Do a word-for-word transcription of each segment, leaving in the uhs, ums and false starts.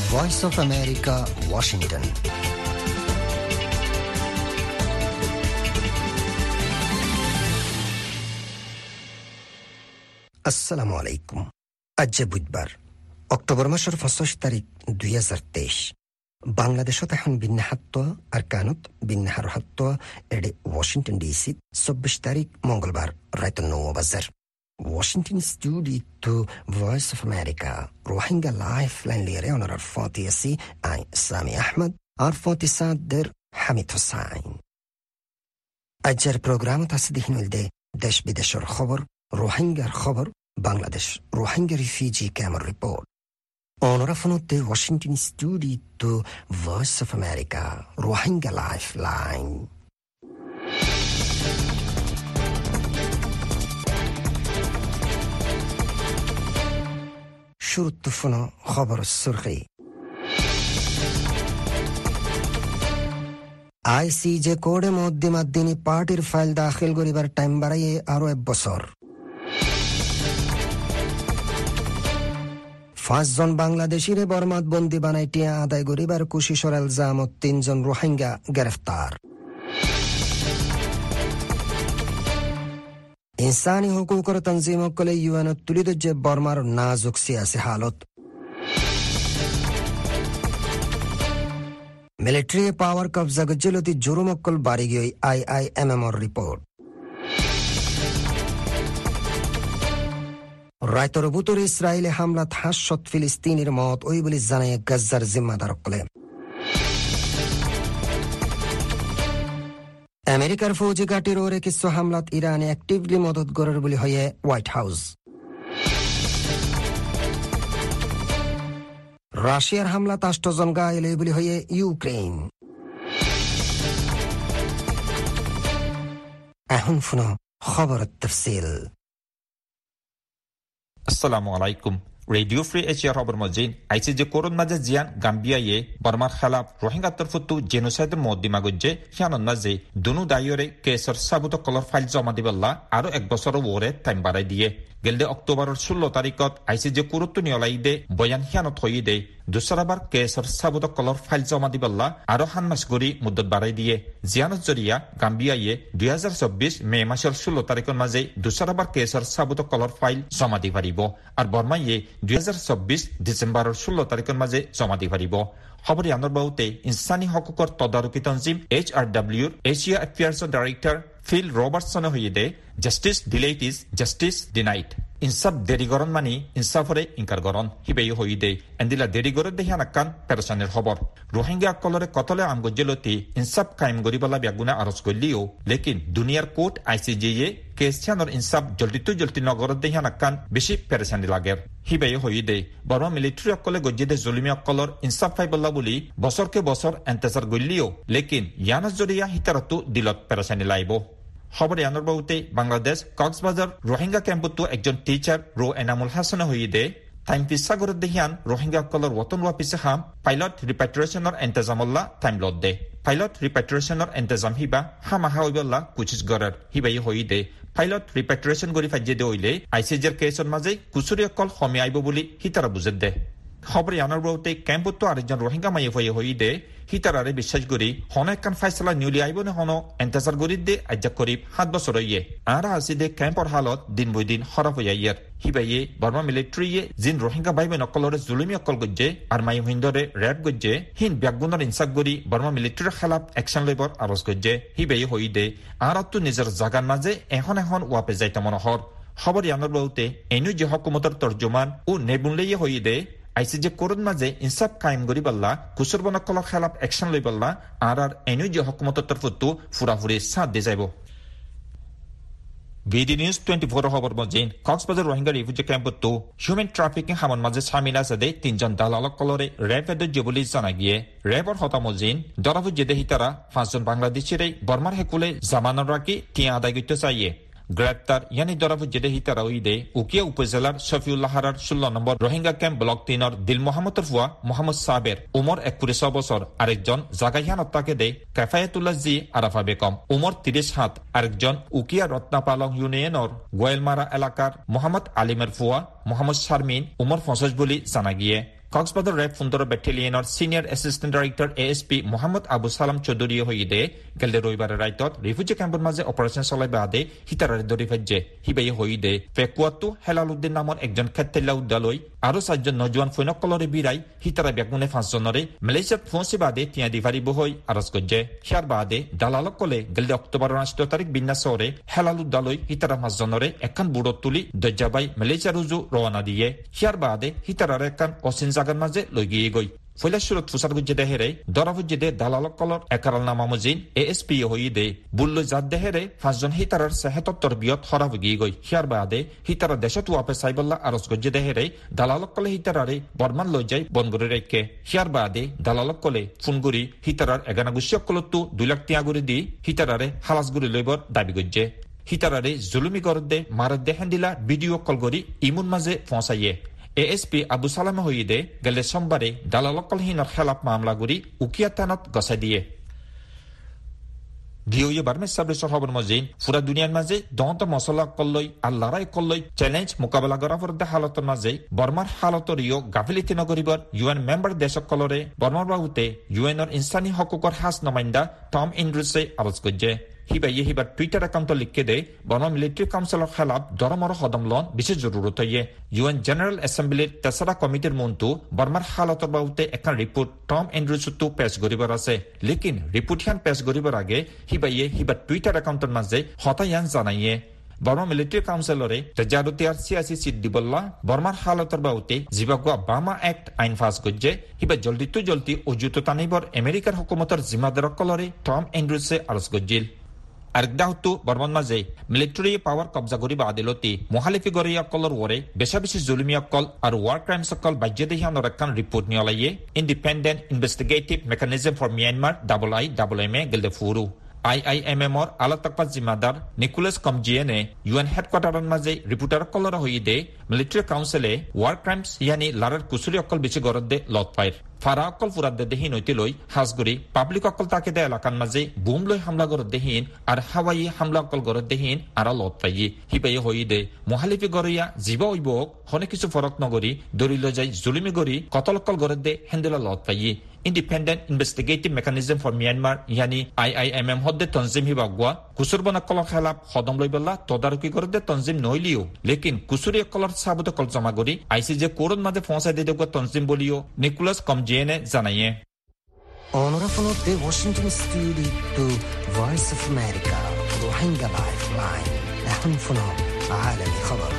Voice of America, Washington. আসসালামু আলাইকুম। আজ বুধবার অক্টোবর মাসের পঁচিশ তারিখ দুই হাজার তেইশ। বাংলাদেশত এখন বিন্যাহাত্ত আর কানত বিন্যাহার হাত্ত এডে ওয়াশিংটন ডিসি চব্বিশ তারিখ মঙ্গলবার রাত নৌ বাজার। Washington studio to Voice of America Rohingya Lifeline lere onar forty-asi ay Sami Ahmed ar forty sadder Hamid Hussain. Ajar program tasdihin ulde desh bideshor khabar Rohingya khabar Bangladesh Rohingya refugee camp report. Onar fonote Washington studio to Voice of America Rohingya Lifeline. শুরুত্তফনো খবর সুরখি। ICJ কোডে মদ্দিমাদ্দিনী পার্টির file দাখিল করিবার time বাড়াইয়ে আরো এক বছর। পাঁচজন বাংলাদেশিরে বর্মাত বন্দি বানাই টিয়া আদায় করিবার কুশিসর এলজামত তিনজন রোহিঙ্গা গ্রেফতার। ইনসানি হুকুকর তনজিমকলে ইউএন তুলিদ যে বর্মার নাজুক সিয়াসি হালত। মিলিটারি পাওয়ার কবজা গজ্জিলতি জুরুমক্কল বাড়ি গিয়ে I I M M report. রায়তর বুতর ইসরায়েলে হামলাত হাসত ফিলিস্তিনের মত ওই বলে জানায় গাজ্জার জিম্মাদার কলে। আমেরিকার ফৌজি ঘাটির ওরে কিছু হামলাত ইরানে অ্যাক্টিভলি মদত করার বলে হয়ে হোয়াইট হাউস। রাশিয়ার হামলাত আষ্টজন গায়েল বলে হয়ে ইউক্রেন। এখন শুনো খবর তফসিল। আসসালামু আলাইকুম। রেডিও ফ্রি এশিয়া খবর মজিন আইসি যে করোন মাঝে জিয়ান গাম্বিয়ায়ে বর্মার খেলাফ রোহিঙ্গা তরফতু জেনোসাইডের মদ্দিমা গজ্জে হিয়ানন মাঝে দুনু দায়রে কেসর সাবুত কলর ফাইল জমা দিবল্লা আরো এক বছর ওরে টাইম বাড়াই দিয়ে গেলদে অক্টোবরের ষোলো তারিখত আইসি যে কুরুত্ব নিয়লাই দে বয়ান হিয়ানত হই দে দুসরাবার কেসর সাবুত কলর ফাইল জমা দিবল্লা আরো হান মাস গড়ি মুদ্দত বাড়াই দিয়ে জিয়ানত জরিয়া গাম্বিয়ায়ে দুই হাজার চব্বিশ মে মাসের ষোলো তারিখের মাঝে দুসরাবার কেসর সাবুত কলর ফাইল জমা দি পারিব আর বর্মাইয়ে দুই হাজার চব্বিশ ডিসেম্বরের ষোলো তারিখের মাঝে জমা দি পারিব। খবরে আনর বাউতে ইনসানি হকুকর তদারকি তনজিম এইচ আর ডাব্লিউর এশিয়া অ্যাফেয়ার্সর ডাইরেক্টর ফিল রবার্টসনে হইয়ে দে justice delayed is justice denied. ইনসাফ দেরিগরণ মানি ইনসাফরে ইনকার গরণ হিবেই হই দে এন্দিলা দেরিগর দেহিয়ান আকান পেরেশানের খবর। রোহিঙ্গা কলরে কতলে আমগজ্জেলতি ইনসাফ কায়েম গরিবালা ব্যাগুনা আরজ করলিও লেকিন দুনিয়ার কোর্ট আইসিজে কেসিয়ানর ইনসাফ জলদি তো জলদি নগর দেহিয়ান আকান বেশি পেরেশানি লাগের হিবেই হই দে। বর্মা মিলিটারি অকলে গজ্জে দে জুলুমি অকলর ইনসাফ ফাইবল্লা বলি বছরকে বছর এন্তেজার গলিও লেকিন ইয়ানাস জরিয়া হিতারতো দিলত পেরেশানি লাইব। খবরে আনর বাউতে বাংলাদেশ কক্সবাজার রোহিঙ্গা ক্যাম্পতো একজন টিচার রো এনামুল হাসান হইয়ে দে টাইম পিছাগর দেহিয়ান রোহিঙ্গা কলর ওতন ওয়া পিছে হাম পাইলট রিপ্যাট্রিয়েশনের এন্তেজামল্লা টাইম লদ দে পাইলট রিপ্যাট্রিয়েশনের এন্তেজাম হিবা হামাহা হইবল্লা কুচিস গরের হিবাই হই দে পাইলট রিপ্যাট্রিয়েশন গরি ফাজ্যে দে হইলে আইসিজের কেসর মাঝে কুচুরি অকল কমে আইব বলি হিতারা বুঝে দে। খবরে আনর বাউতে ক্যাম্পতো আরেকজন রোহিঙ্গা মাইয়ে হয়ে হই দে হিতারারে বিশ্বাস করি হন একখান ফাইসলা নিউলি আইব নে হন এন্তেজার গরিত দে আজ্জা করিব সাত বছর ইয়ে আর আসি দে ক্যাম্পর হালত দিন বই দিন খরাব হইয়া ইয়ার হিবাইয়ে বর্মা মিলিটারিয়ে জিন রোহিঙ্গা ভাই বোন অকলরে জুলুমি অকল গজ্জে আর মাই হিন্দরে রেড গজ্জে হিন ব্যাগুণর ইনসাফ গরি বর্মা মিলিটারির খেলাফ একশন লইবর আরজ গজ্জে হিবাইয়ে হই দে আর তো নিজের জাগার মাঝে এখন এখন ওয়াপে যাইতে মনোহর। খবর ইয়ানোর বলতে এনু যে হকুমতর তর্জমান ও নেবুনলেইয়ে হই দে আইসিজে করুন মাঝে ইনসাফ কায়েম করি পাল্লা কুসুর বনকল খেলাফ একশন লই পাল্লা আর আর এনু যে হকুমতর তরফতো ফুরাফুরি সাথ দিয়ে যাইব। বিডি নিউজ টুয়েন্টি ফোর খবর মজিন কক্সবাজার রোহিঙ্গা রিফিউজি ক্যাম্পতো হিউম্যান ট্রাফিকিং হামন মাঝে সামিল আছে তিনজন দালালক কলরে র্যাব এদের যে বলি জানা গিয়ে র্যাবর হতা মজিন দরাফু জেদে হিতারা পাঁচজন বাংলাদেশের বর্মার হেকুলে জামানত রাখি টিয়া আদায় করতে চাইয়ে গ্রেপ্তার ইয়ানি দরাফু জেদে হিতারা উইদে উকিয়া উপজেলার শফিউল্লাহারার ষোলো নম্বর রোহিঙ্গা ক্যাম্প ব্লক তিনর দিল মোহাম্মদর ফুয়া মোহাম্মদ সাবের উমর একত্রিশ বছর আরেকজন জাগাইহান অত্তাকে দে কাফায়াতুল্লাহ জি আরাফা বেগম উমর তিরিশ হাত আরেকজন উকিয়া রত্নাপালং ইউনিয়নের গোয়েলমারা এলাকার মোহাম্মদ আলিমের ফুয়া মোহাম্মদ শারমিন উমর পঞ্চাশ বলি জানা গিয়ে কক্সবাজার র্যাব পনেরো ব্যাটালিয়নের senior assistant director ASP Mohammad Abu Salam Chowdhury হইদে গেলে রবিবারের রাইতত রিফিউজি ক্যাম্পের মাঝে অপারেশন চলাই বাদে হিতারারে দরি ফাজ্যে হিবাই হইদে ফেকুয়াতু হেলাল উদ্দিন নামৰ একজন খেত্তেলা উদ্দালৈ আৰু চাৰিজন নজোৱান ফৈনকলৰে বিৰাই হিতাৰা বেগুনে পাঁচজনৰে মালয়েছিয়াত ফৌচি বাদে তিয়া দিভাৰিব হৈ আৰজ গজ্জে সিয়াৰ বাদে দালালক কলে গেলে অক্টোবৰৰ আঠ তাৰিখ বিন্যাসৰে হেলাল উদ্দালৈ হিতাৰা পাঁচজনৰে এখন বুড়ত তুলি দজ্জাবাই মালয়েছিয়া ৰুজু ৰৱানা দিয়ে সিয়াৰ বাদে হিতাৰাৰ এখন অচিন জাগাৰ মাজে লৈ গিয়ে গৈ ফৈলাশ্বৰত ফুচাৰ গুজ্জে দেহেৰে দৰা ফুজ্জে দে দালালকলৰ একাৰাল নামা মজিন এ এছ পি হৈ দে বুল্লৈ জাত দেহেৰে পাঁচজন হিতাৰাৰ চেহেতত্তৰ বিয়ত হৰা গিয়ে গৈ সিয়াৰ বাদে হিতাৰা দেশত ৱাপে চাইবল্লা আৰজ গজ্জে দেহেৰে দালালকলে হিতাৰাৰে বৰ্মান লৈ যায় বনগুৰি ৰাইকে সিয়াৰ বাদে দালালকলে ফোনগুৰি হিতাৰাৰ এগানা গুচিয়কলতো দুই লাখ তিয়াগুৰি দি হিতাৰাৰে হালাসগুৰি লৈবৰ দাবী গজ্জে হিতাৰাৰে জুলুমি গৰদে মাৰদে হেন্দিলা ভিডিঅ' কল কৰি ইমুন মাজে পৌঁছায়ে এএসপি আবু সালামে হইদে গেলে সোমবারে দালালকলহীনৰ খেলাপ মামলা গুৰি উকিয়া থানাত গছাই দিয়ে ভিওয়ে বার্মে সাবরেসর খবর মজিন পুরা দুনিয়ার মাঝে দন্ত মশলা কল্লই আর লড়াই কল্লই চ্যালেঞ্জ মোকাবেলা করা ফরদে হালতের মাঝে বর্মার হালতর ইয় গাফিলিতি নগরীবর ইউএন মেম্বার দেশকলরে বর্মার বাহুতে ইউএনর ইনসানি হকুকর হাস নমাইন্দা টম ইন্ড্রুসে আলোচ করছে হিবাইয়ে হিবার টুইটার একাউন্ট লিখে দে বর্মা মিলিটারি কাউন্সিলের খেলাফ দরমর কদম লন বিশেষ জরুরত হইয়ে ইউএন জেনারেল অ্যাসেম্বলির তেসরা কমিটির মন্তু বর্মার হালতর বাহুতে এখন রিপোর্ট টম এন্ড্রুসতো পেশ করিবার আছে লেকিন রিপোর্ট খান পেশ করিবার আগে হিবাইয়ে হিবার টুইটার একাউন্টের মাঝে হতায়ান জানাইয়ে বর্মা মিলিটারি কাউন্সিলরে তেজারতিয়ার সিয়াসি সিদ্দিবল্লা বর্মার হালতর বাহুতে জিবাগুয়া বামা অ্যাক্ট আইন পাস গজ্জে হিবা জলদি তো জলদি অজুত তানিবর আমেরিকার হুকুমতর জিম্মাদারকলরে টম এন্ড্রুসে আলোচ গজ্জিল আরেকদাহতো বর্মন মাঝে মিলিটারি পাওয়ার কবজা করিবা আদালতে মহালিফি গরিয়াকলর ওরে বেশা বেশি জুলুমিয়াকল আর ওয়ার ক্রাইমস সকল বাজ্যদেহিয়ানোর একখান রিপোর্ট নিয়লাইয়ে independent investigative mechanism for Myanmar double I double M এ গেলদে ফুরু আই আই এম এম অর আলাতকপা জিম্মাদার নিকোলাস কমজিয়েনে ইউএন হেডকোয়ার্টারের মাঝে রিপোর্টার কলর হইয়ে দে মিলিটারি কাউন্সিলে ওয়ার ক্রাইমস ইয়ানি লারার কুসুরি অকল বেশি গরদ দে লত পাইর ফারা অকল ফুরাদ দে দেহীন হইতে লই হাজগুড়ি পাবলিক অকল তাকে দে এলাকার মাঝে বুম লই হামলা গরদ দেহীন আর হাওয়াই হামলা অকল গরদ দেহীন আর লত পাইয়ে হিপাইয়ে হইয়ে দে মহালিফি গরিয়া জীবা উইবক হনে কিছু ফরক নগরী দরিল যাই জুলিমি গরি কতল অকল গরদ দে হেন্দেলা লত পাইয়ে Independent Investigative Mechanism for Myanmar yani I I M M hodde tanzim hibagwa kusurbana kolor khalap hodom loiballa todaruki gorde tanzim noiliyo lekin kusuri kolor sabuto kol jama gori I C J koron made fonsa de degwa tanzim boliyo Nicholas Comjene janaye Honora from the Washington studio to Voice of America Rohingya Lifeline ahun funo عالمي خبر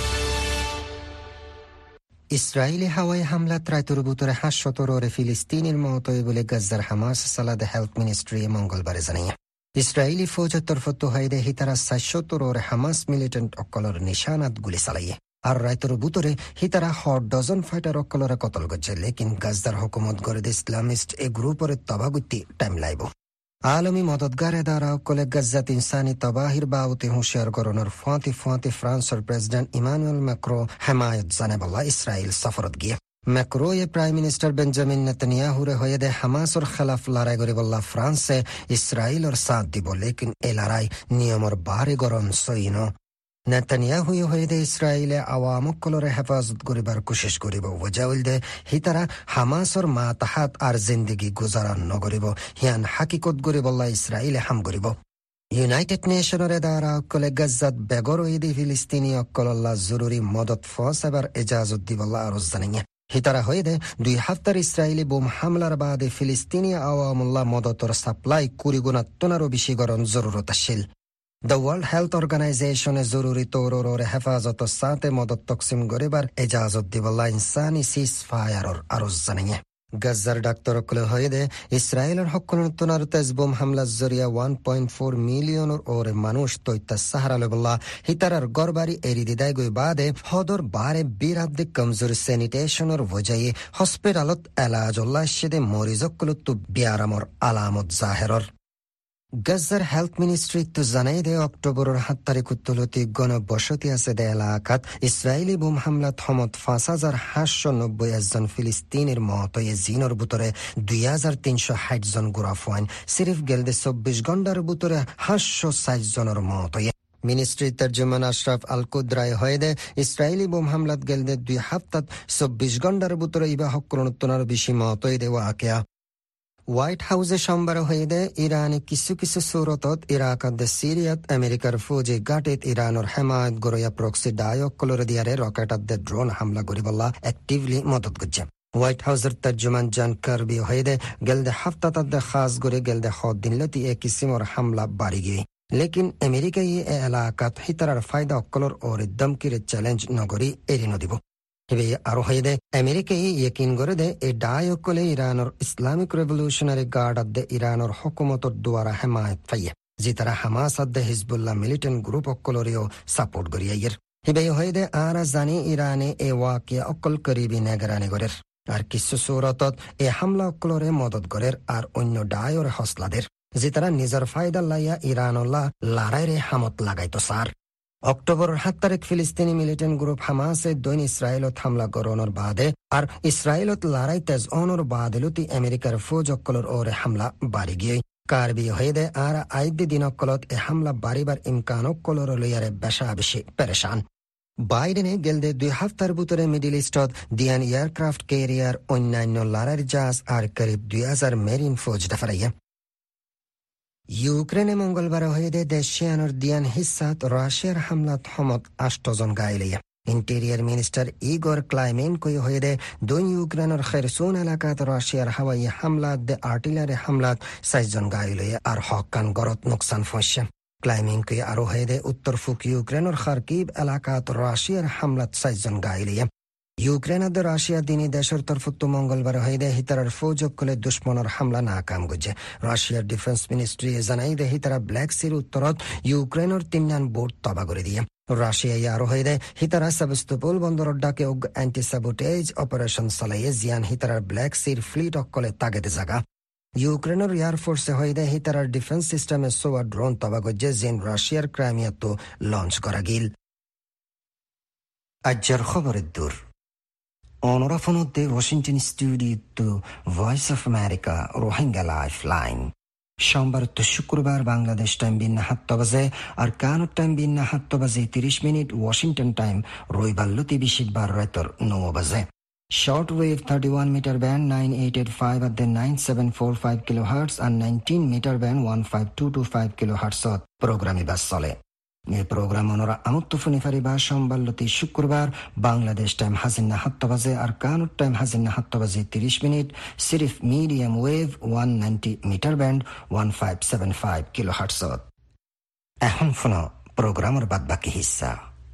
ইসরায়েলি হাওয়াই হামলা ত্রাইতুর বুতরে হাস সতরে ফিলিস্তিনের মতই বলে গাজ্জার হামাস সালাদ হেলথ মিনিস্ট্রি মঙ্গলবারে জানিয়ে ইসরায়েলি ফৌজের তরফত হাইদে হিতারা সাতশতরে হামাস মিলিটেন্ট অকলর নিশানাত গুলি চালাইয়ে আর রাইতুর বুতরে হিতারা হর ডজন ফাইটার অকলরে কতল গজ্জে লেকিন গাজ্জার হুকুমত গড়ে ইসলামিস্ট এ গ্রুপরে তবাগুতি টাইম লাইব আলমী মদতগার এদারা অকলে গাজ্জাত ইনসানি তবাহির বাউতে হুঁশিয়ার গরনের ফাঁতি ফাঁতি ফ্রান্সের প্রেসিডেন্ট ইমানুয়েল ম্যাক্রো হেমায়ত জানেবল্লা ইসরায়েল সফরত গিয়ে ম্যাক্রোয়ে প্রাইম মিনিস্টার বেঞ্জামিন নেতানিয়াহুরে হয়ে দে হামাসর খেলাফ লড়াই করিবল্লা ফ্রান্সে ইসরায়েলর সাথ দিব লেকিন এ লড়াই নিয়মর বারে গরম সইন নেতানিয়াহু হয়ে দে ইসরায়েলে আওয়ামকলরে হেফাজত করিবার কোশিশ করিব ওজাউল দে হিতারা হামাসর মা তাহাত আর জিন্দগি গুজারান নগরিব হিয়ান হাকিকত গরিবল্লা ইসরায়েলে হাম করিব ইউনাইটেড নেশনের দ্বারা অকলে গাজ্জাত বেগর ঈদি ফিলিস্তিনি অকল্লা জরুরি মদত ফসাবার এজাজত দিবল্লা আরজ জানিয়ে হিতারা হয়ে দে দুই হাফতার ইসরায়েলি বোম হামলার বাদে ফিলিস্তিনি আওয়ামুল্লাহ মদতর সাপ্লাই কুড়িগুণাত্তনারও বেশি গরণ জরুরত আসিল The World Health Organization জরুরি তৌরর হেফাজত সাথে মদত তকসিম গরিবার এজাজত দিবল্লা ইনসানি সিজ ফায়ারর আরজ জানিয়ে গাজ্জার ডাক্তার অকলে হয়ে দে ইসরায়েলের হকুনতনার তেজবোম হামলার জরিয়া ওয়ান পয়েন্ট ফোর মিলিয়নের ওরে মানুষ তৈতা সাহারা লেবল্লা হিতারার গড়বাড়ি এরি দিদায় গই বাদে হদর বারে বিরাদ্দিক কমজোর স্যানিটেশনের বজায়ে হসপিটালত এলাজল্লাহ সেদে মরিজকলুত্তু বিয়ারামর আলামত জাহেরর গাজ্জার হেলথ মিনিস্ট্রি তো জানাই দে অক্টোবরের সাত তারিখ উত্তলতি গণ বসতি আছে দে এলাকাত ইসরায়েলি বোম হামলা থমত পাঁচ হাজার সাতশো নব্বই একজন ফিলিস্তিনের মতয়ে জিনর বুতরে দুই হাজার তিনশো ষাট জন গুড়া ফুয়াইন সিরিফ গেলদে চব্বিশ ঘন্টার বুতরে সাতশো ষাট জনের মতয়ে মিনিস্ট্রি তর্জমান আশরাফ আল কুদ্রাই হয়েদে ইসরায়েলি বোম হামলাত গেলদে দুই হাফতাত চব্বিশ ঘণ্টার ভিতরে ইবা হক্করণোত্তনার বেশি মতই দেওয়া আকেয়া হোয়াইট হাউসে সোমবার হয়েদে ইরানি কিছু কিছু সুরতত ইরাকাত সিরিয়াত আমেরিকার ফৌজি গাটিত ইরানোর হেমায়ত গরয়া প্রক্সি ডায়কলর দিয়ারে রকেটাত ড্রোন হামলা করিবল্লা অ্যাক্টিভলি মদত করছে হোয়াইট হাউসের তর্জমান জন কার্বি হয়েদে গেলদে হাফতাত খাস করে গেলদে হদ দিনলতি এ কিসিমর হামলা বাড়ি গিয়ে লেকিন আমেরিকাই এ এলাকাত হিতারার ফায়দা অকলর ওর দমকির চ্যালেঞ্জ নগরী এড়ি নদিব হিবে আরো হয়েদে আমেরিকাই ইয়কিন করে দে এ ডায়কলে ইরানোর ইসলামিক রেভলিউশনারি গার্ড আদে ইরানোর হকুমতর দ্বারা হেমায়ত ফাইয়ে যে তারা হামাস আদে হিজবুল্লাহ মিলিটেন্ট গ্রুপ অকলরেও সাপোর্ট করিয়াইয়ের হিবে হয়েদে আর জানি ইরানে এ ওয়াকিয়া অকল করিবি নেগরানি গরের আর কিছু সুরতত এ হামলা অকলরে মদত গরের আর অন্য ডায়র হসলাদের যে তারা নিজের ফায়দা লাইয়া ইরানুল্লাহ লড়াইরে হামত লাগাইতো সার অক্টোবর সাত তারিখ ফিলিস্তিনি মিলিটেন্ট গ্রুপ হামাসে দৈন ইসরায়েলত হামলা গরণর বাদে আর ইসরায়েলত লড়াই তেজ অনর বাদেলতি আমেরিকার ফৌজ অক্কলর ওরে হামলা বাড়ি গিয়ে কারবি হয়েদে আর আইদি দিন অক্কলত এ হামলা বাড়িবার ইমকান অক্কলর লইয়ারে বেশা বেশি পেরেশান বাইডেনে গেলদে দুই হাফতার ভিতরে মিডিল ইস্টত দিয়ান এয়ারক্রাফট ক্যারিয়ার অন্যান্য লড়াইয়ের জাহাজ আর করিব দুই হাজার মেরিন ফৌজ দাফারাইয়া ইউক্রেনে মঙ্গলবার হয়েদে দেশিয়ানোর দিয়ান হিসাত রাশিয়ার হামলাত হমত আষ্টজন গাইলিয়া ইন্টেরিয়ার মিনিস্টার ইগর ক্লাইমেনকোই হয়েদে দুই ইউক্রেনের খেরসুন এলাকাত রাশিয়ার হাওয়াই হামলাত দে আর্টিলারি হামলাত সাইজন গাইলিয়া আর হকান গরত নোকসান ফসছে ক্লাইমেনকোই আরো হয়েদে উত্তর ফুক ইউক্রেনের খার্কিভ এলাকাত রাশিয়ার হামলাত সাইজন গাইলিয়া ইউক্রেনাদ রাশিয়া দিনী দেশের তরফত মঙ্গলবার হইদে হিতারার ফৌজ অকলে দুশ্মনের হামলা নাকাম গজে রাশিয়ার ডিফেন্স মিনিস্ট্রি জানাই দে হিতারা ব্ল্যাক সির উত্তরত ইউক্রেনের তিনজন বোট তবা করে দিয়ে রাশিয়া আরো হইদে হিতারা সেভাস্তোপোল বন্দরের ডাকে অ্যান্টি সাবোটেজ অপারেশন চালাইয়ে জিয়ান হিতারার ব্ল্যাক সির ফ্লিট অকলে তাগেতে জাগা ইউক্রেনের এয়ারফোর্সে হইদে হিতারার ডিফেন্স সিস্টেমে সোয়া ড্রোন তবা গজে জিন রাশিয়ার ক্রাইমিয়াত লঞ্চ করা গিল আজ্জার খবরের দূর অনরাফনতে Washington studio to Voice of America Rohingya life line সোমবার তো শুক্রবার বাংলাদেশ টাইম বিন্না সাত বাজে আর কানাডা টাইম বিন্না সাত বাজে তিরিশ মিনিট ওয়াশিংটন টাইম রবিবার লতি বিশিবার রাতর নয় বাজে short wave thirty one metre band nine eight eight five at the nine seven four five kilohertz and nineteen metre band one five two two five kilohertz প্রোগ্রামে বাস চলে এই প্রোগ্রাম ওনারা আমত্তফুনি ফারিবা সোমবারলতি শুক্রবার বাংলাদেশ টাইম হাজিন্না সাত বাজে আর কানুর টাইম হাজিন্না সাত বাজে তিরিশ মিনিট সিরিফ medium wave one ninety metre band one five seven five kilohertz. এখন শোনো প্রোগ্রামের বাদ বাকি হিস্সা।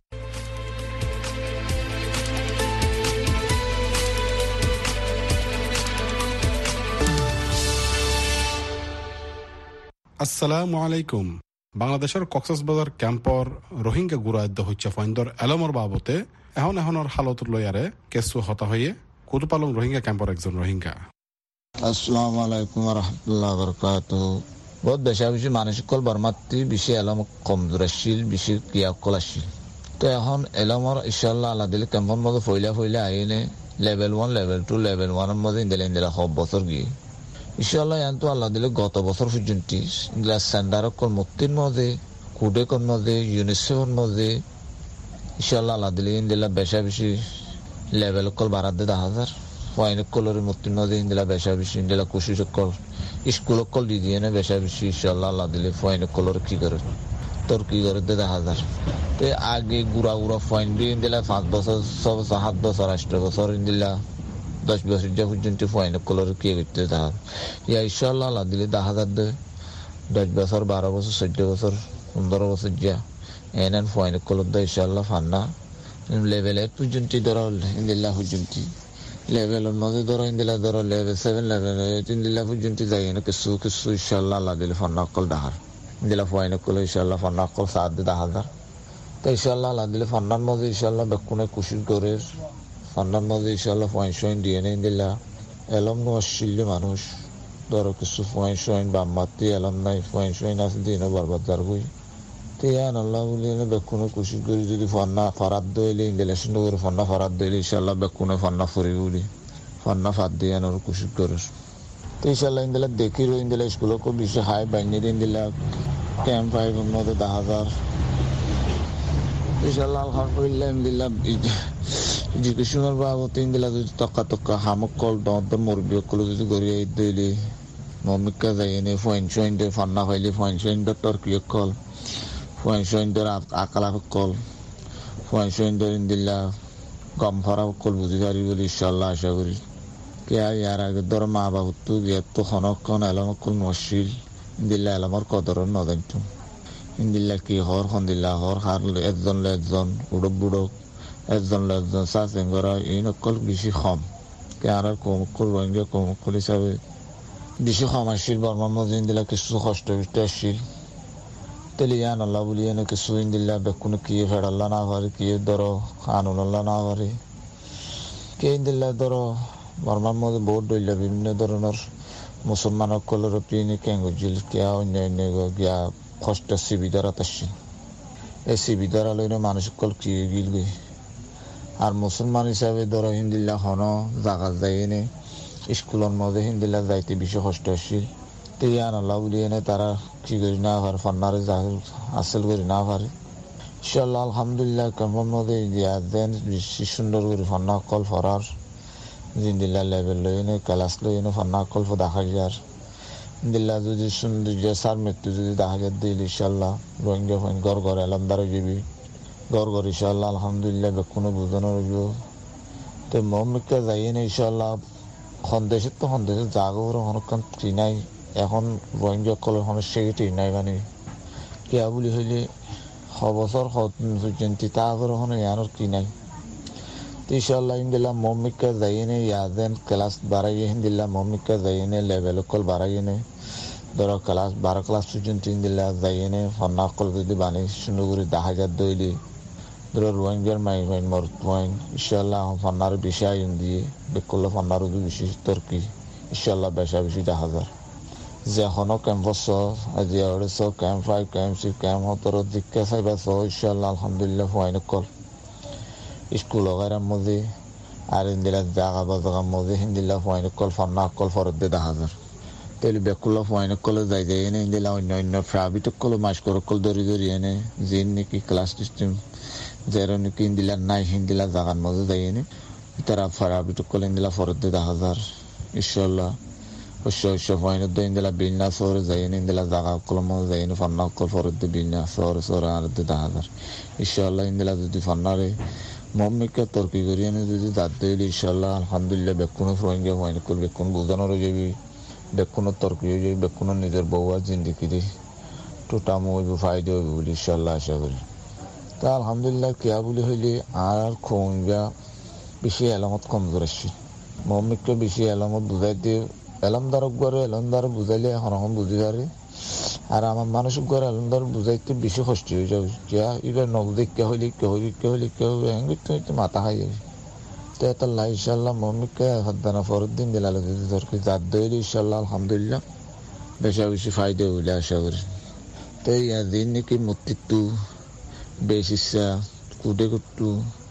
আসসালামু আলাইকুম। বাংলাদেশের কক্সবাজার ক্যাম্পর রোহিঙ্গা গুড়াদ্য হচ্ছে ফাইন্দর এলমর বাবতে এখন এখনের হালত লয়ারে কেসু হতা হয়ে কুতুপালং রোহিঙ্গা ক্যাম্পর একজন রোহিঙ্গা। আসসালামু আলাইকুম রহমতুল্লাহ বরকাত। বহুত বেশি বেশি মানসিক কল বর্মাত্রি বেশি এলম কমজোরশীল বেশি ক্রিয়াকলাশীল। তো এখন এলমর ইনশাল্লাহ আল্লাহ দিলে ক্যাম্পর মধ্যে ফইলা ফইলা আইনে level one level two level ওয়ানের মধ্যে ইন্দিলা ইন্দিলা সব বছর গিয়ে ইনশাল্লাহ এনতো আল্লাহ দিলে গত বছর পর্যন্ত ইংলা সেন্টারক মুক্তির মধ্যে কুডেকর মধ্যে ইউনিসেফের মধ্যে ইনশাল্লাহ আল্লাহ দিলে ইন্দিলা বেশা বেশি লেভেল কল বাড়াত দে দশ হাজার ফাইন কলের মুক্তির মধ্যে ইন্দিলা বেশা বেশি ইন্দিলা কুশি কল স্কুল কল দি দিয়ে না বেশা বেশি ইনশাল্লাহ আল্লাহ দিলে ফাইন কলর কি করে তোর কি করে দে দশ হাজার। তো আগে গুড়া গুড়া ফাইন দিয়ে ইন্দিলা পাঁচ বছর ছ বছর সাত বছর আষ্ট বছর ইন্দিলা দশ বছর যা পর্যন্ত ফাইন কলর কি করতে দাও ইয়া ইনশাল্লাহ আল্লাহ দিলে দশ হাজার দে দশ বছর বারো বছর চোদ্দ বছর পনেরো বছর যা এন ফাইন কলর দে ইনশাল্লাহ ফান্না লেভেল এইট পর্যন্ত ধরো ইন্দিল্লা পর্যন্ত লেভেলের মধ্যে ধরো ইন্দিলা ধরো লেভেল সেভেন লেভেল এইট ইন্দিল্লা পর্যন্ত যাই না কিছু কিছু ইনশাল্লাহ আল্লাহ দিলে ফান্না কল ডাহার ইন্দিলা ফাইন কল ইনশাল্লাহ ফান্না কল সাত দে দশ হাজার। তো ইনশাল্লাহ আল্লাহ দিলে ফান্নার মধ্যে ইনশাল্লাহ বেকুনে কুশি করে ফান্নার মধ্যে ইনশাল্লাহ পয়েন্ট সয়েন দিয়ে নেই দিলা এলম নশিল্লি মানুষ ধরো কিছু পয়েন্ট সয়েন বাম্মাতি এলম নাই পয়েন্ট সয়েন আছে দিয়ে বরবাদ দার বই তো ইয়ান আল্লাহ বলি বেকুনে কুশি করি যদি ফান্না ফারাদ দইলে ইন্ডিলেশন করে ফান্না ফারাদ দইলে ইনশাল্লাহ বেকুনে ফান্না ফরি বলি ফান্না ফাদ দিয়ে আনার কুশি করে। তো ইনশাল্লাহ ইন্দিলা দেখি রো ইন্দিলা স্কুলও খুব বেশি হাই বাইনি ইন্দিলা ক্যাম্প ফাইভের মধ্যে দশ হাজার ইনশাআল্লাহ আলহামদুলিল্লাহ ইমদিল্লাহ এডুকেশনের বাবদ ইমদিল্লাহ যদি তক্কা তক্কা হামক কল দর মুরব্বী কল যদি গড়িয়ে দিলে মমিকা যাই এনে ফয়েন সইন্ডের ফান্না হইলে ফয়েন সইন্ডর তর্কিয় কল ফয়েন সইন্ডর আকালা কল ফয়েন সইন্ডর ইমদিল্লাহ গম ভরা কল বুঝি পারি বলে ইনশাআল্লাহ আশা করি কে ইয়ার আগে ধর মা বাবু তো তো খনক্ষণ এলাম কল মশিল ইমদিল্লাহ এলামর কদর নদাইতো ইন্দিল্লা কি হর হন্দিল্লা হর হার একজন একজন উড়ক বুড়ক একজন একজন চাষেন করা এই নকল বেশি কম কে আর কমকল রোহিঙ্গা কমকল হিসাবে বেশি কম আসছিল বর্মার মধ্যে ইন্দিল্লা কিছু কষ্ট বিষ্ট আসছিল তেলে ইয়ান আল্লাহ বলি এনে কিছু ইন্দিল্লা বেকুন কি ফেড়াল্লা না পারে কি ধরো কানুন আল্লাহ না পারে কে ইন্দিল্লা ধরো বর্মার মধ্যে বহুত দইলা বিভিন্ন ধরনের মুসলমান সকলের পিনি কেঙ্গুজিল কে অন্য অন্য গিয়া কষ্ট শিবিদারা আসছে এই শিবিদারা লইলে মানুষ কল কি গিলবে আর মুসলমান হিসাবে ধরো হিন্দিল্লা হন জাগা যাই এনে স্কুলের মধ্যে হিন্দিল্লা যাইতে বেশি কষ্ট আসছিল তো ইয়ান আল্লাহ বলি এনে তারা কি করি না পারে ফান্নারে আসল করি না পারে ইনশাআল্লাহ আলহামদুলিল্লাহ কেমন মধ্যে দিয়া দেন বেশি সুন্দর করে ফান্না কল ফরার জিন্দিল্লা লেভেল লই এনে ক্লাস লই এনে ফান্না কল দেখা যার দিল্লা যদি সৌন্দর্য সার মৃত্যু যদি দেখা যায় দিল ইনশাল্লাহ রোহিঙ্গা ফাইন ঘর ঘর এলাম দ্বারা যাবি ঘর ঘর ইনশাল্লাহ আলহামদুলিল্লাহ বেকুনো বুঝানো রইব তো মমিকা যাই না ইনশাল্লাহ সন্দেশের তো সন্দেশের জাগো অনেকক্ষণ ট্রি নাই এখন রোহিঙ্গা কলের সমস্যা ট্রি নাই মানে কিয়া বলি হইলে সবছর পর্যন্ত তা করে হনে ইয়ানোর কি নাই ইনশাআল্লাহ ইনদিল্লাহ মমিকা যাইনে ইয়াদেন ক্লাস বাড়াইয়ে ইনদিল্লাহ মমিকা যাইনে লেভেল কল বাড়াইনে ধরো ক্লাস বারো ক্লাস পর্যন্ত ইনদিল্লাহ যাইনে ফন্না কল যদি বানি সুন্দর করে দেখা যায় দইলি ধরো রোহিঙ্গার মাই মাই মর পয়েন্ট ইনশাআল্লাহ ফন্নার বেশি আইন দিয়ে বেকল ফন্নারও বেশি তর্কি ইনশাআল্লাহ বেশা বেশি দেখা যায় যে এখনো ক্যাম্পাস আজি আড়ে সো camp five camp six camp হতর দীক্ষা সাইবা সো ইনশাআল্লাহ আলহামদুলিল্লাহ ফাইন কল স্কুল ওগারার মধ্যে আর ইন্দিলা জাগা বা জাগার মধ্যে হিন্দিল্লা ফাইন কল ফান্না কল ফরত দে দেখা যায় তাহলে বেকুল্লা ফাইন কলে যাই যাই এনে ইন্দিলা অন্য অন্য প্রাইভেট কলে মাস করে কল ধরি ধরি এনে যে নাকি ক্লাস সিস্টেম যারা নাকি ইন্দিলা নাই হিন্দিলা জাগার মধ্যে যাই এনে তারা প্রাইভেট কলে ইন্দিলা ফরত দে দেখা যায় ইনশাআল্লাহ অবশ্য অবশ্য ফাইন দে ইন্দিলা বিলনা শহরে যাই এনে ইন্দিলা জাগা কলম মধ্যে যাই এনে ফান্না কল ফরত দে বিলনা শহরে শহরে আর দে দেখা যায় ইনশাআল্লাহ ইন্দিলা যদি ফান্নারে মমিকা তর্কি করি এনে যদি দাঁত দিলে ইনশাআল্লাহ আলহামদুলিল্লাহ বেকুনো রোহিঙ্গা ফাইন কল বেকুন বুঝানোর যাবি বেকুনো তর্কি হয়ে যাবি বেকুনো নিজের বউয়ার জিন্দিগি দিয়ে টোটাম হইব ফায়দা হইব বলে ইনশাআল্লাহ আশা করি তা আলহামদুলিল্লাহ কেয়া বলি হইলে আর রোহিঙ্গা বেশি এলামত কমজোর আসছে মমিকা বেশি এলামত বুঝাই দিয়ে এলাম দ্বারক করে এলাম দ্বারা বুঝাইলে এখন এখন বুঝি পারে আর আমার মানুষের ঘরে আলমদার বুঝাইতে বেশি কষ্ট হয়ে যাবে যা এবার নগদে কে হইলে কে হইলে কে হইলে কে হবে হ্যাঁ তো মাথা খাই যাবে তো এত আল্লাহ ইনশাল্লাহ মমিকে হাদ্দানা ফরত দিন দিলাল যদি ধরকে জাত দইলে ইনশাল্লাহ আলহামদুলিল্লাহ বেশা বেশি ফায়দা হইলে আশা করি তো দিন নাকি মূর্তিত্ব বেশ ইচ্ছা কুদে কুট্টু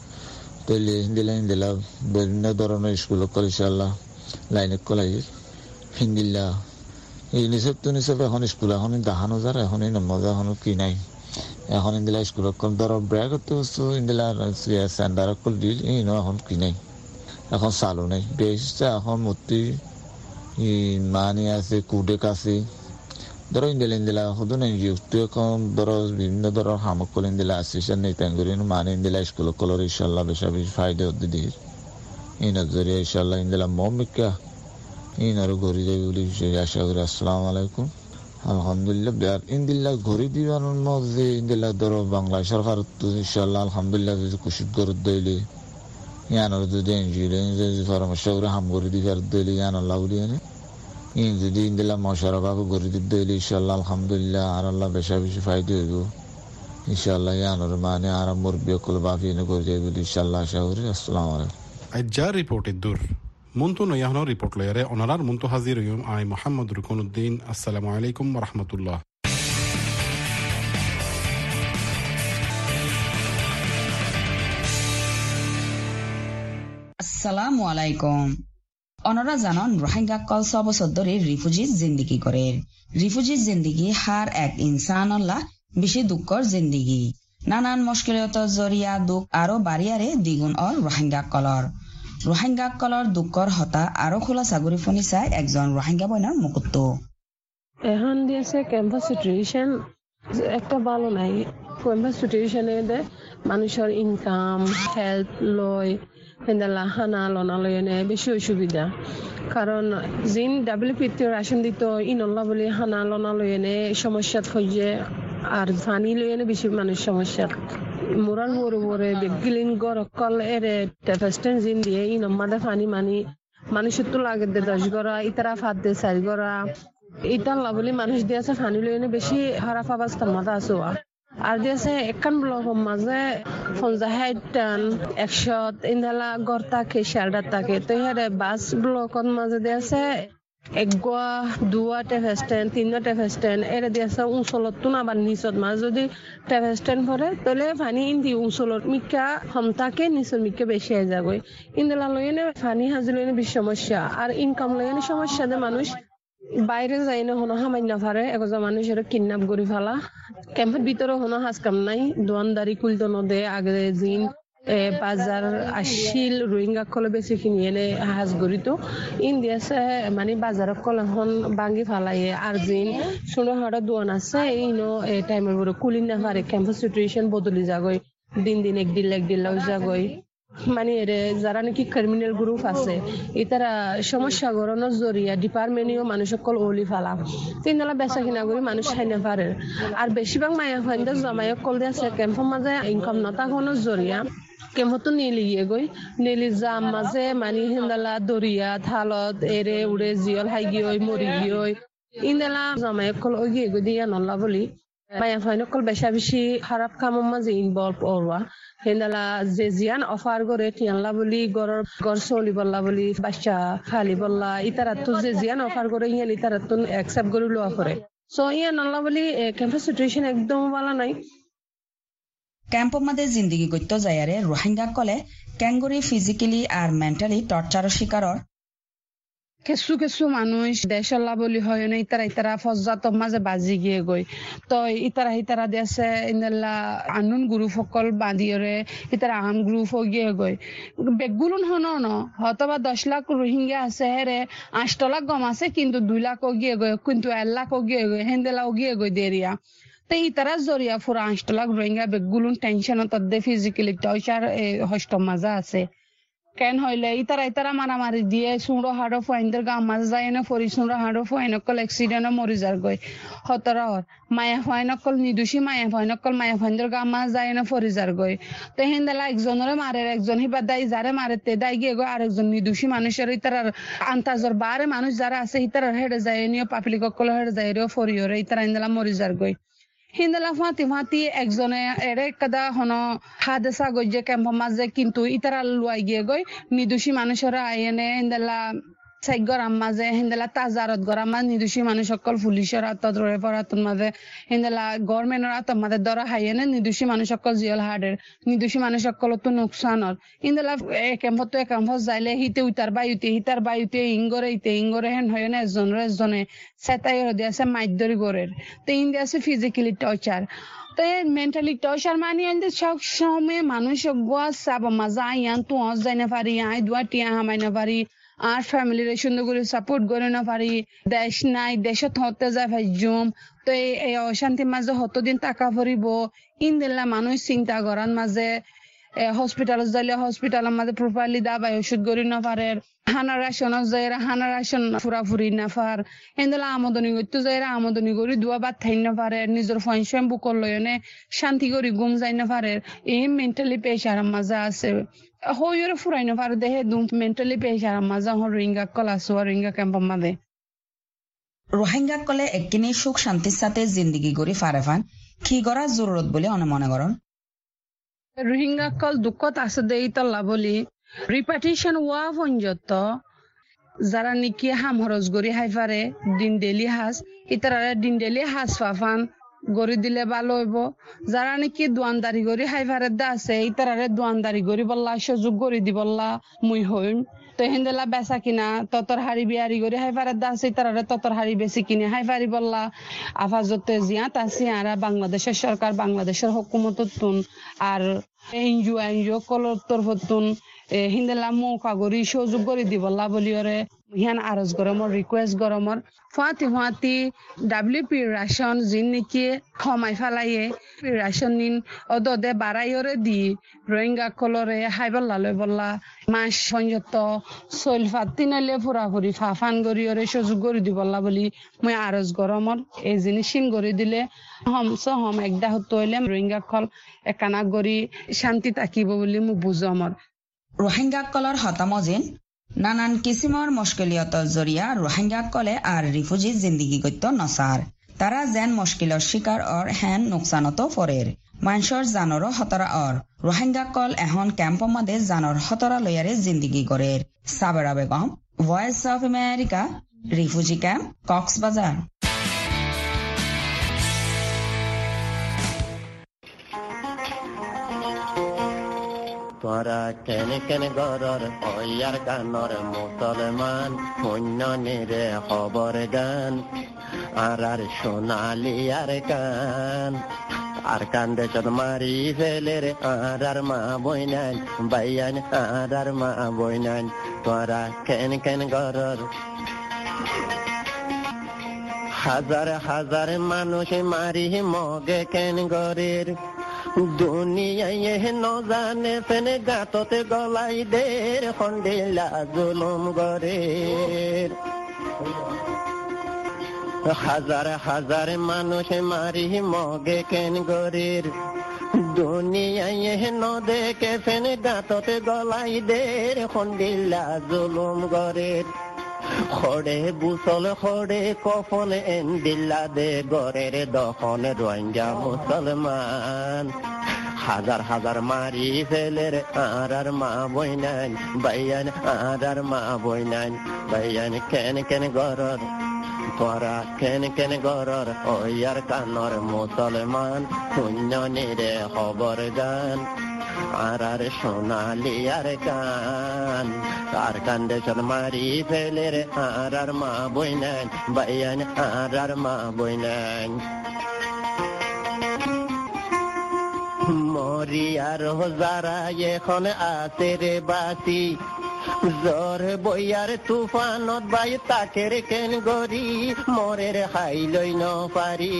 তৈলে হিন্দিলা হিন্দিলা বিভিন্ন ধরনের স্কুল কল ইনশাল্লাহ লাইনে কলাই হিন্দিল্লা ইউনিসেফ টুনিসেফ এখন স্কুল এখন দেখানো যার এখন মজা এখন কি নাই এখন ইন্দিলা স্কুল ধরো ব্র্যাগ করতে বস্তু ইন্দিলা স্যান্ডার কল দিল এই এখন কি নাই এখন চালু নেই বেশ এখন মূর্তি মানি আছে কুডেক আছে ধরো ইন্দিলা ইন্দিলা শুধু নেই যুক্ত এখন ধরো বিভিন্ন ধরনের সামক কল ইন্দিলা আসছে নেই তেঙ্গুরি মানে ইন্দিলা স্কুল কলর ইনশাল্লাহ বেশা বেশি ফায়দা হতে দিয়ে এই নজরিয়া ইনশাল্লাহ ইন্দিলা মমিকা এই আরো ঘুরে যাবে বলে আশা করি আসসালামু আলাইকুম আলহামদুলিল্লাহ বিহার ইন্দিল্লা ঘুরে দিবার মধ্যে ইন্দিল্লা ধরো বাংলা সরকার তো ইনশাল্লাহ আলহামদুলিল্লাহ যদি কুশিদ করে দইলে ইয়ানোর যদি এনজিও যদি পরামর্শ করে হাম করে দিবার দইলে ইয়ান আল্লাহ বলি এনে ইন যদি ইন্দিল্লা মশারা বাবু ঘুরে দিতে দইলে ইনশাল্লাহ আলহামদুলিল্লাহ আর আল্লাহ বেশা বেশি ফায়দা হইব ইনশাল্লাহ ইয়ানোর মানে আর মুরব্বী কল বাফি এনে করে যাই বলে ইনশাল্লাহ আশা করি আসসালামু আলাইকুম আজ যা রিপোর্টের দূর মুন্তু নয়াহনো রিপোর্ট লয়ারে অনারার মুন্তু হাজির হইম আই মোহাম্মদ রুকনুদ্দিন আসসালামু আলাইকুম ওয়া রাহমাতুল্লাহ আসসালামু আলাইকুম অনরা জানন রোহিঙ্গা কল সব বছর ধরে রিফিউজি জিন্দিগি করে রিফিউজি জিন্দিগি হার এক ইনসান আল্লাহ বেশি দুঃখর জিন্দিগি নানান মুশকিলত জরিয়া দুঃখ আরো বাড়িয়ারে দ্বিগুণ অর রোহিঙ্গা কলর রোহিঙ্গা কলর দুঃখর হতা আরো খোলা সাগরি ফনিসায় একজন রোহিঙ্গা বইনার মুকুত্ত এখন দিয়েছে ক্যাম্পাস সিচুয়েশন একটা ভালো নাই ক্যাম্পাস সিচুয়েশনে মানুষের ইনকাম হেলথ লয় হেন্দালা হানা লনা লয় নে বেশি অসুবিধা কারণ জিন ডাব্লিউপিটি রাশন দিত ইনল্লা বলে হানা লনা লয় নে সমস্যা হয়ে আর পানি লয় নে বেশি মানুষ সমস্যা মোরাল বড় বড় বেগিলিন গড় কল এরে টেফেস্টেন জিন দিয়ে ইনম্মাদে পানি মানি মানুষের তো লাগে দে দশ গড়া ইতারা ফাঁদ দে চার গড়া ইতার লাভলি মানুষ দিয়েছে পানি লয় নে বেশি খারাপ অবস্থার মাথা আছো আর দিয়েছে একান ব্লক মাঝে পঞ্চাশ টান একশো ইন্দালা গড় থাকে শেল্টার থাকে তো ইহারে বাস ব্লকত মাঝে দিয়েছে একগোয়া দুয়া টেফেস্টেন তিনটা টেফেস্টেন এরে দিয়েছে উঁচলত তো আবার নিচত মাঝ যদি টেফেস্টেন পরে তাহলে পানি ইন্দি উঁচলত মিকা হমতাকে নিচত মিকা বেশি হয়ে যাবে ইন্দালা লইনে পানি হাজি লইনে বেশি সমস্যা আর ইনকাম লইনে সমস্যা দে মানুষ বাইরে যাই না হনো হামাই না পারে একজন মানুষের কিডন্যাপ করে ফেলা ক্যাম্পের ভিতরে হনো হাজ কাম নাই দোয়ানদারি কুলতো নদে আগে জিন বাজার আসিল রোহিঙ্গা কলে বেশি কিনি এনে হাজ গড়িত ইন্ডিয়াছে মানে বাজার কল এখন ভাঙি ফেলাইয়ে আর জিন শুনো হাড়া দোয়ান আছে ইনো এই টাইমের বড় কুলিন না পারে ক্যাম্পাস সিচুয়েশন বদলি যাগই দিন দিন একদিন একদিন লাগ যাগই মানে এরে যারা নাকি ক্রিমিনাল গ্রুপ আছে এটারা সমস্যা গড়ানোর জরিয়া ডিপার্টমেন্টও মানুষ সকল ওলি ফেলা তিনবেলা বেচা কিনা করে মানুষ খাই না পারে আর বেশিরভাগ মায়া ফাইন্ডার জমায় কল দিয়ে আছে ক্যাম্পের মাঝে ইনকাম নতাখনের জরিয়া কেমতো নিলি গিয়ে গই নিলি জাম মাঝে মানে হিন্দালা দরিয়া থালত এরে উড়ে জিয়ল হাই গিয়ে মরি গিয়ে ইন্দালা জমায় কল ওই গিয়ে গই দিয়া নল্লা বলি মায়া ফাইন কল বেশা বেশি খারাপ কামের মাঝে ইনভলভ ওরওয়া হেন্দালা যে জিয়ান অফার করে টিয়ানলা বলি গড়র গড় চলি বললা বলি বাচ্চা খালি বললা ইতারাতো যে জিয়ান অফার করে ইয়ান ইতারাতো অ্যাকসেপ্ট করে লোয়া করে সো ইয়া নল্লা বলি ক্যাম্পাস সিচুয়েশন একদম ভালো নাই ক্যাম্পৰ মাঝে জিন্দগি গত্য যায়ারে রোহিঙ্গা কলে ক্যাঙ্গুরি ফিজিক্যালি আর মেন্টালি টর্চারের শিকারর কিছু কিছু মানুষ দেশল্লা বলি হয় না ইতারা ইতারা ফজ্জাতর মাঝে বাজি গিয়ে গই তো ইতারা ইতারা দেশে ইন্দাল্লা আনুন গ্রুপ সকল বাঁধিয়রে ইতারা আন গ্রুপ গিয়ে গই বেগুলুন হন ন হয়তোবা দশ লাখ রোহিঙ্গা আছে হেরে আষ্ট লাখ গম আছে কিন্তু দুই লাখ গিয়ে গই কিন্তু এক লাখ গিয়ে গই হেন্দেলা গিয়ে গই দেরিয়া তো ইতারা জরিয়া ফুরা আষ্ট লাখ রোহিঙ্গা বেগুলুন টেনশন তদ্দে ফিজিক্যালি টর্চার হস্ত মাজা আছে কেন হইলে ইতারা ইতারা মারামারি দিয়ে সুঁড়ো হাড়ো ফাইনদের গাঁ মাঝে যায় না ফরি সুঁড়ো হাড়ো ফাইনকল এক্সিডেন্টে মরি যার গই হতরহর মায়া ফাইনকল নিদুষী মায়া ফাইনকল মায়া ফাইনদের গাঁ মাঝে যায় না ফরি যার গই তো হেন্দেলা একজনের মারে একজন হিবার দায় যারে মারে তে দায় গিয়ে গো আরেকজন নিদুষী মানুষের ইতারার আন্তাজর বারে মানুষ যারা আছে ইতারার হেডে যায় নিয়ে পাপিলি ককল হেডে যায় রেও ফরিওরে ইতারা হেন্দেলা মরি যার গই হিন্দালা ফাঁতি ফাঁতি একজনে এরে কাদা হন হাদেসা গইজে ক্যাম্পের মাঝে কিন্তু ইতারা লুয়াই গিয়ে গই নিদোষী মানুষেরা আইনে হিন্দালা সাইক গরাম মাঝে হিন্দালা তাজারত গরাম মাঝে নিদোষী মানুষ সকল পুলিশের আত্মত রয়ে পড়াতন মাঝে হিন্দালা গভর্নমেন্টের আত্ম মাঝে ধরা হাইনে নিদোষী মানুষ সকল জিয়ল হাডের নিদোষী মানুষ সকল তো নোকসানর হিন্দালা ক্যাম্পত তো ক্যাম্পত যাইলে হিতে উতার বায়ুতে হিতার বায়ুতে ইঙ্গরে ইতে ইঙ্গরে হেন হয় না এজনের এজনে সেটাই দিয়ে আছে মাইদরি গড়ের তো ইন দিয়ে আছে ফিজিক্যালি টর্চার তো মেন্টালি টর্চার মানে সব সময় মানুষ গোয়া সাব মাজা ইয়ান তো অজ যাই না পারি আই দুয়া টিয়া হামাই না পারি আর ফ্যামিলির সুন্দর করে সাপোর্ট করে না পারি দেশ নাই দেশত হতে যায় ভাই জম তো এই অশান্তির মাঝে হতদিন টাকা ভরিব ইনদিল্লা মানুষ চিন্তা করার মাঝে হসপিটাল যাইলে হসপিটালের মাঝে প্রপারলি দাবাই ওষুধ করি না পারে হানা রাশন যাই হানা রাশন ফুরা ফুরি না পার এনদিলা আমদনি করতে যাই আমদনি করি দুয়া বাদ থাই না পারে নিজের ফাইন বুকর লয়নে শান্তি করি ঘুম যাই না পারে এই মেন্টালি পেশার মাঝে আছে হইরে ফুরাই না পারে দেহে দুম মেন্টালি পেশার মাঝে হর রোহিঙ্গা কল আসো রোহিঙ্গা ক্যাম্পের মাঝে রোহিঙ্গা কলে একদিনে সুখ শান্তির সাথে জিন্দগি গড়ি ফারে ফান কি করা জরুরত বলে অনে মনে করেন রোহিঙ্গা কল দুঃখত আছে দেই তল্লা বলি রিপার্টিশন ওয়া পঞ্জত যারা নিকি হাম হরজ গড়ি হাই পারে দিন ডেলি হাজ ইতারা দিন ডেলি হাজ ফাফান গড়ি দিলে ভালো হইব। যারা নাকি দোয়ানদারি গড়ি হাইভারের দা আছে এই তারারে দোয়ানদারি গড়ি বললা সুযোগ গড়ি দি বললা মুই হইন তো হেন্দেলা বেচা কিনা ততর হাড়ি বিয়ারি গড়ি হাইভারের দা আছে তারারে ততর হাড়ি বেশি কিনে হাইভারি বললা আফাজতে জিয়াত আছে আর বাংলাদেশের সরকার বাংলাদেশের হুকুমতত তুন আর এনজিও এনজিও কলর তরফতুন হিন্দেলা মৌকা গড়ি সুযোগ গড়ি দি বললা বলিওরে হিয়ান আরজ গরমর রিকোয়েস্ট গরমর ফাতি ফাতি ডাব্লিউপি রাশন জিন নাকি কমাই ফেলাইয়ে রাশন নিন অদে বাড়াইরে দি রোহিঙ্গা কলরে হাইবল্লা লই বললা মাস সংযত সইল ফাতি নাইলে ফুরাফুরি ফাফান গড়িওরে সুযোগ গড়ি দি বললা বলি মই আরজ গরমর এই জিনিসিন গড়ি দিলে হম সহম একদা হতো হইলে রোহিঙ্গা কল একানা গড়ি শান্তি থাকিব বুলি মোক বুজমর রোহিঙ্গাসকলৰ হতামজিন নানান কিসিমৰ মুশকিলিয়তৰ জৰিয়া রোহিঙ্গাসকলে আর রিফিউজি জিন্দিগি গত্য নসার তারা যেন মুশকিলৰ শিকার অর হেন নোকসানতো ফরের মানুষৰ জানৰ হতরা অর রোহিঙ্গাসকল এখন ক্যাম্প মধ্যে জানৰ হতরা লয়ারে জিন্দিগি গড়ের Sabera Begum Voice of America refugee camp Cox's Bazar তোরা কেন কেন গরর ওয়ার গানর মুসলমান শূন্য নিরে খবর গান আর আর সোনালি আর গান আর কান্দে চদ মারি ফেলে রে আর আর মা বইনান বাইয়ান আর আর মা বইনান তোরা কেন কেন গরর হাজার হাজার মানুষ মারি মগে কেন গরের দুনিয়ায় ন জানে ফেনে গাততে গলাই দের খন্ডিলা জুলুম গরের হাজার হাজার মানুষ মারি মগে কেন গরের দুনিয়ায় ন দেখে ফেনে গাততে গলাই দের খন্ডিলা জুলুম গরের খড়ে বুসল খড়ে কফন এন দিল্লা দে গরের দখন রোহিঙ্গা মুসলমান হাজার হাজার মারি ফেলের আর আর মা বইনান বাইয়ান আর আর মা বইনান বাইয়ান কেন কেন গরর তোরা কেন কেন গরর ওয়ার কানর মুসলমান শূন্য নিরে খবর গান আর আর সোনালি আর গান আর কান্দে চল মারি ফেলে রে আর আর মা বইনান বাইয়ান আর আর মা বইনান মরি আর যারা এখন আছে রে বাসি জ্বর বইয়ার তুফানত বাই তাকে রে কেন গরি মরে রে হাই লই ন পারি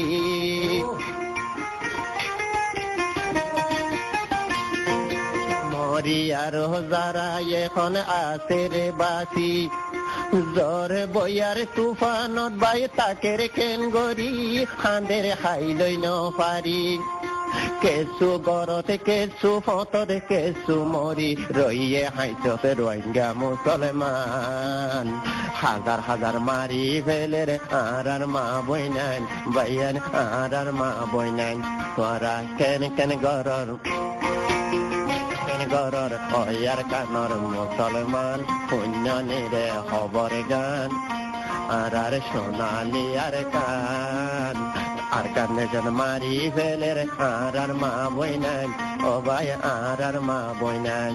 মরি আর যারা এখন আছে রে বাসি জ্বর বইয়ার তুফানত বাই তাকে রে কেন গরি হাঁদের হাই লই ন পারি কেসু গরতে কেসু ফতরে কেসু মরি রইয়ে হাইচতে রোহিঙ্গা মুসলমান হাজার হাজার মারি ফেলে রে আর আর মা বইনান বাইয়ান আর আর মা বইনান তোরা কেন কেন গরর কেন গরর ওয়ার কানর মুসলমান শূন্য নিরে খবর গান আর আর সোনালি আর কান আর কানে জন মারি ফেলে রে আর আর মা বইনান ও ভাই আর আর মা বইনান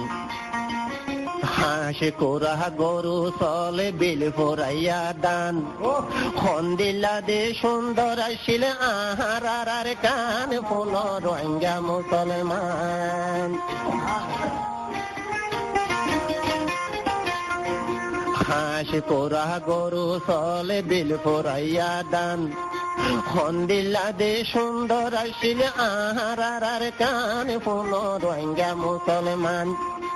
হাসি কোরা গরু চলে বিল ফোরাইয়া দান খন্দিলা দে সুন্দর আসিলে আহার আর আর কান ফুল রোহিঙ্গা মুসলমান হাসি কোরা গরু চলে বিল ফোরাইয়া দান খন্দিলা দে সুন্দর আসিলে আহার আর আর কান ফুল রোহিঙ্গা মুসলমান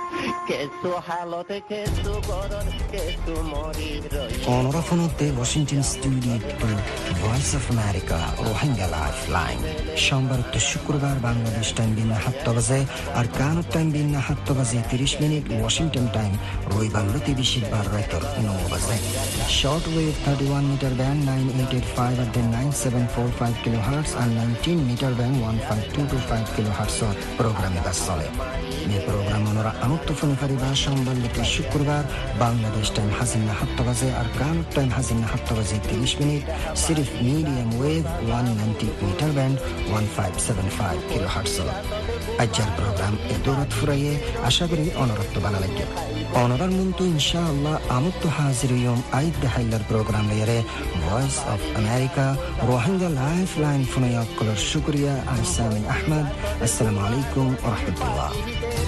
অনরাফনতে Washington studio Voice of America Rohingya life line সোমবার তো শুক্রবার বাংলাদেশ টাইম দিন সাত বাজে আর কানাডা টাইম দিন সাত বাজে তিরিশ মিনিট ওয়াশিংটন টাইম রবিবার বৃহস্পতিবার রাতের নয় বাজে short wave thirty one metre band nine eight eight five at the nine seven four five kilohertz and nineteen meter band one five two two five kilohertz প্রোগ্রামে বাস চলে এই প্রোগ্রাম আমরা আমত্ত ফোনে পারিবার সম্বন্ধিত শুক্রবার বাংলাদেশ টাইম হাজিনা সাত বাজে আর কানুট টাইম হাজিনা সাত বাজে তিরিশ মিনিট সিরিফ medium wave one ninety metre band one five seven five kilohertz. আজকের প্রোগ্রাম এ দৌলত ফুরাইয়ে আশা করি অনরত্ব বানা লাগে অনরার মন্তু ইনশাআল্লাহ আমত্ত হাজির ইয়ম আইদ দেহাইলার প্রোগ্রাম লেয়ারে Voice of America Rohingya life line ফোনাইয়া কলর শুক্রিয়া আমি সামিন আহমদ। আসসালামু আলাইকুম ওয়া রাহমাতুল্লাহ।